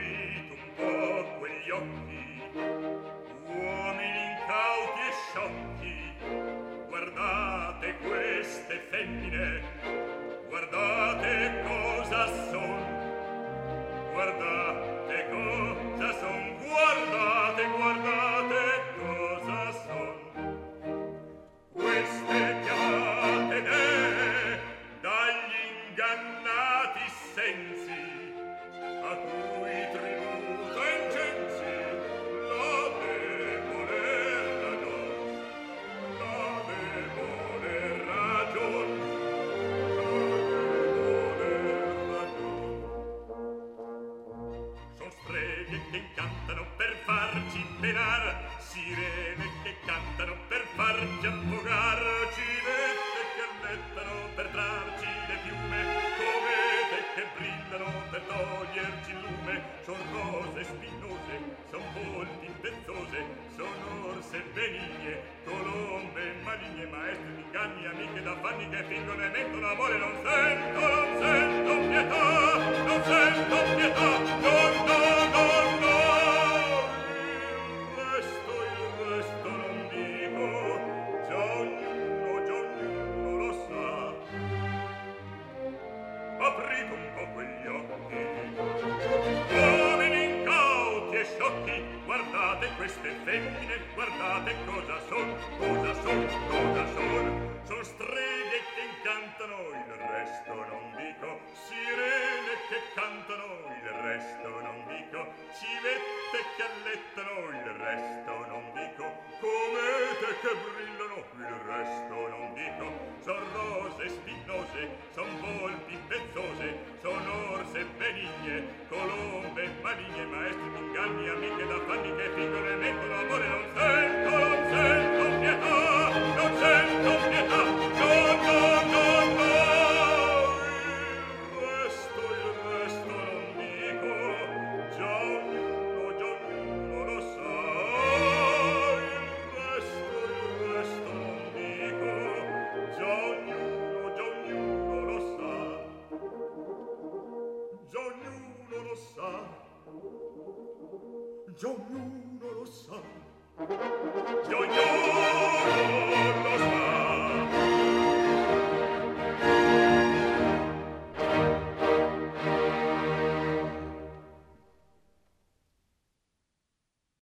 aprite un po' quegli occhi, uomini incauti e sciocchi, guardate queste femmine, guardate cosa son, guardate cosa son, guardate, guardate cosa son. Queste chiamate dee dagli ingannati sensi, a cui tributo incensi la debole ragion, la debole ragion, la debole ragion. Son streghe che incantano per farci penar, sirene che cantano per farci affogar, civette che allettano per trarci le piume, comete che brillano per toglierci il lume. Son rose spinose, son volti pezzose, son orse benigne, colombe maligne, maestre di inganni, amiche d'affanni che fingono e mentono amore. Non sento pietà, non sento pietà, no, no, no, no. Il resto non dico, già ognuno lo sa. Aprite un po' quegli occhi, uomini incauti e sciocchi, guardate queste femmine, guardate cosa son, cosa son, cosa son. Son streghe che incantano, il resto non dico, sirene che cantano, il resto non dico, civette che allettano, il resto non dico, comete che brillano, il resto non dico. Son rose spinose, son volpi pezzose, son orse benigne, colombe maligne, maestri d'inganni, amiche d'affanni che fingono e mentono amore. Non sento pietà, non sento pietà, no, no, no, no. Il resto non dico, già ognuno lo sa. Il resto non dico, già ognuno lo sa. Già ognuno lo sa. Già ognuno lo sa. Già